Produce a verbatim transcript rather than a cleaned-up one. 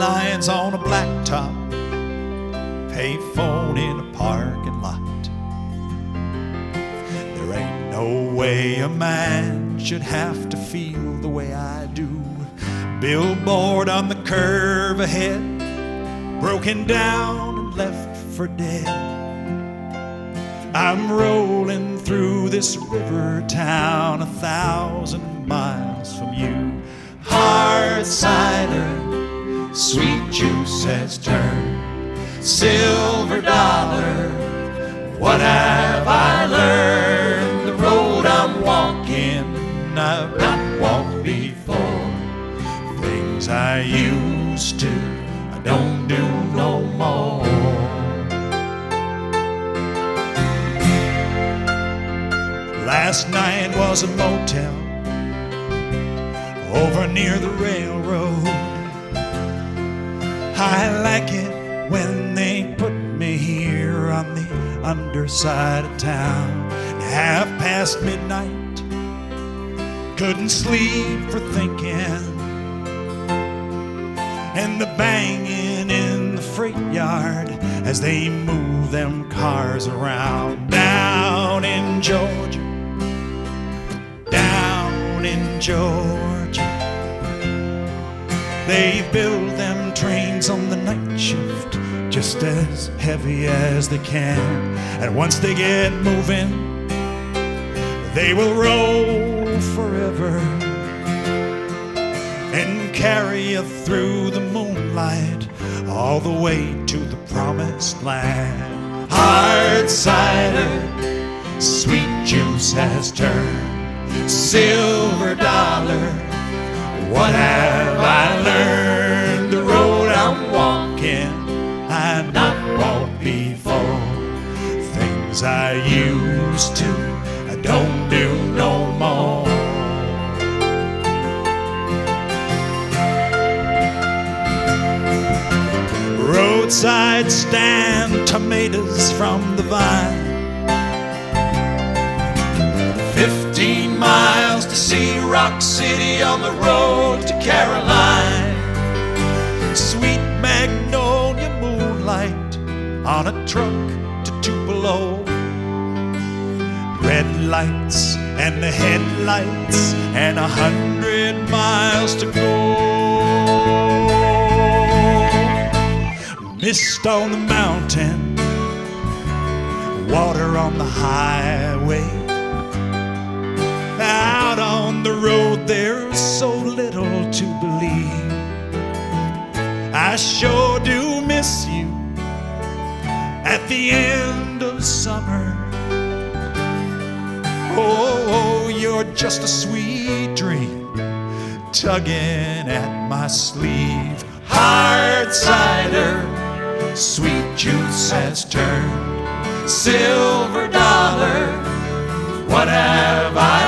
headlines on a blacktop, payphone in a parking lot. There ain't no way a man should have to feel the way I do. Billboard on the curve ahead, broken down and left for dead. I'm rolling through this river town a thousand miles from you. Hard cider, sweet juice has turned silver dollar. What have I learned? The road I'm walking I've not walked before. Things I used to, I don't do no more. Last night was a motel over near the railroad. I like it when they put me here on the underside of town. Half past midnight, couldn't sleep for thinking, and the banging in the freight yard as they move them cars around. Down in Georgia, down in Georgia, they build them trains on the night shift just as heavy as they can. And once they get moving, they will roll forever and carry you through the moonlight all the way to the promised land. Hard cider, sweet juice has turned silver dollar. What have I learned? The road I'm walking I've not walked before. Things I used to, I don't do no more. Roadside stand tomatoes from the vine, fifteen miles to see Rock City on the road to Caroline. Sweet magnolia moonlight on a truck to Tupelo. Red lights and the headlights and a hundred miles to go. Mist on the mountain, water on the highway. Out on the road there's so little to believe. I sure do miss you at the end of summer. Oh, you're just a sweet dream tugging at my sleeve. Hard cider, sweet juice has turned silver dollar. What have I